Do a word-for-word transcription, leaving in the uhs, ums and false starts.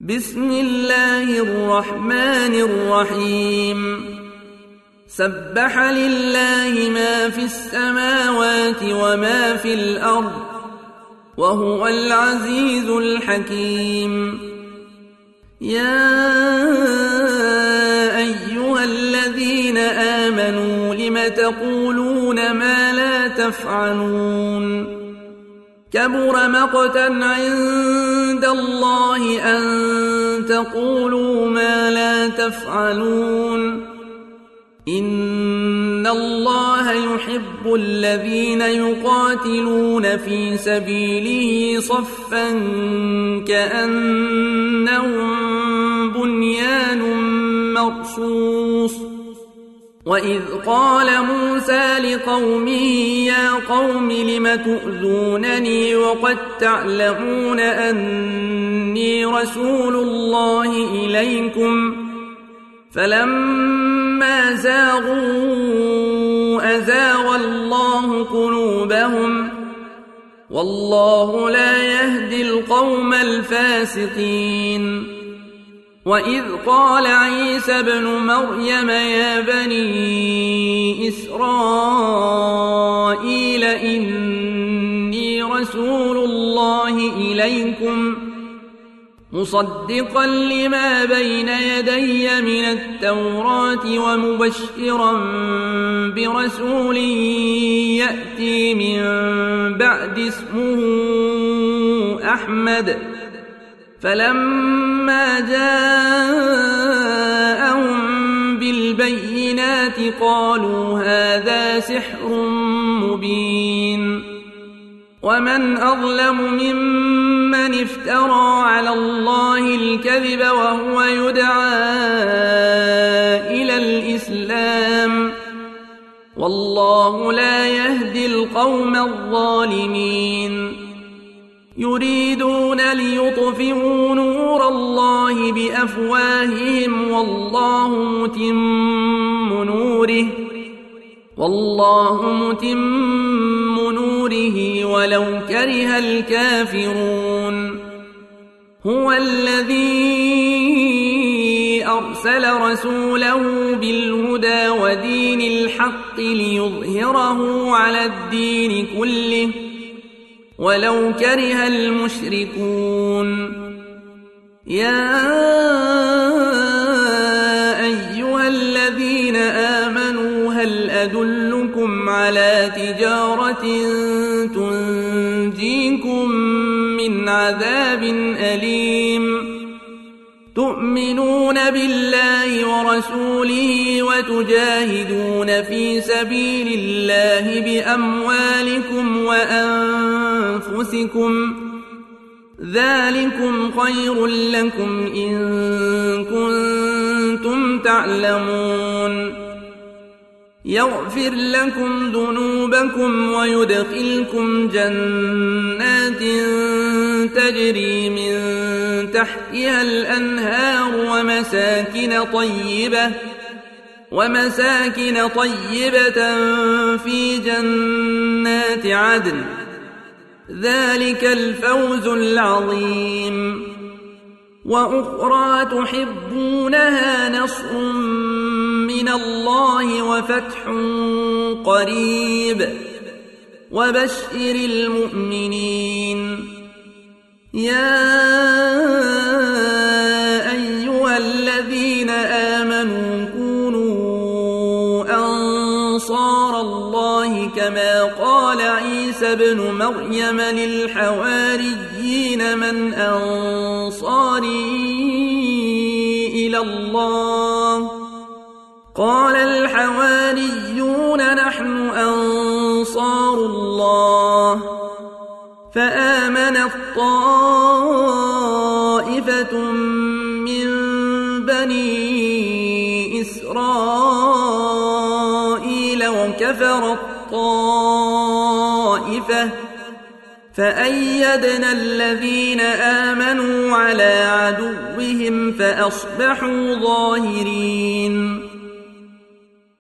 بسم الله الرحمن الرحيم سبح لله ما في السماوات وما في الأرض وهو العزيز الحكيم. يا أيها الذين آمنوا لم تقولون ما لا تفعلون كبر مقتا عند الله أن تقولوا ما لا تفعلون. إن الله يحب الذين يقاتلون في سبيله صفا كأنهم بنيان مرصوص. وإذ قال موسى لقومه يا قوم لم تؤذونني وقد تعلمون أني رسول الله إليكم فلما زاغوا أزاغ الله قلوبهم والله لا يهدي القوم الفاسقين. وإذ قال عيسى ابن مريم يا بني إسرائيل إني رسول الله إليكم مصدقا لما بين يدي من التوراة ومبشرا برسول يأتي من بعد اسمه أحمد. فلما جاءهم بالبينات قالوا هذا سحر مبين. ومن أظلم ممن افترى على الله الكذب وهو يدعى إلى الإسلام والله لا يهدي القوم الظالمين. يريدون ليطفئوا نور الله بأفواههم والله متم نوره والله متم نوره ولو كره الكافرون. هو الذي أرسل رسوله بالهدى ودين الحق ليظهره على الدين كله ولو كره المشركون. يا أيها الذين آمنوا هل أدلكم على تجارة تنجيكم من عذاب أليم تؤمنون بالله ورسوله وتجاهدون في سبيل الله بأموالكم وأنفسكم ذلكم خير لكم إن كنتم تعلمون. يغفر لكم ذنوبكم ويدخلكم جنات تجري من تحتها الأنهار ومساكن طيبة ومساكن طيبة في جنات عدن ذلك الفوز العظيم. وأخرى تحبونها نصر من الله وفتح قريب وبشر المؤمنين. يا أيها الذين آمنوا كونوا أنصار الله كما قال عيسى ابن مريم للحواريين من أنصاري إلى الله قال الحواريون نحن أنصار الله. فآمنت طائفة من بني إسرائيل وكفرت طائفة فأيدنا الذين آمنوا على عدوهم فأصبحوا ظاهرين.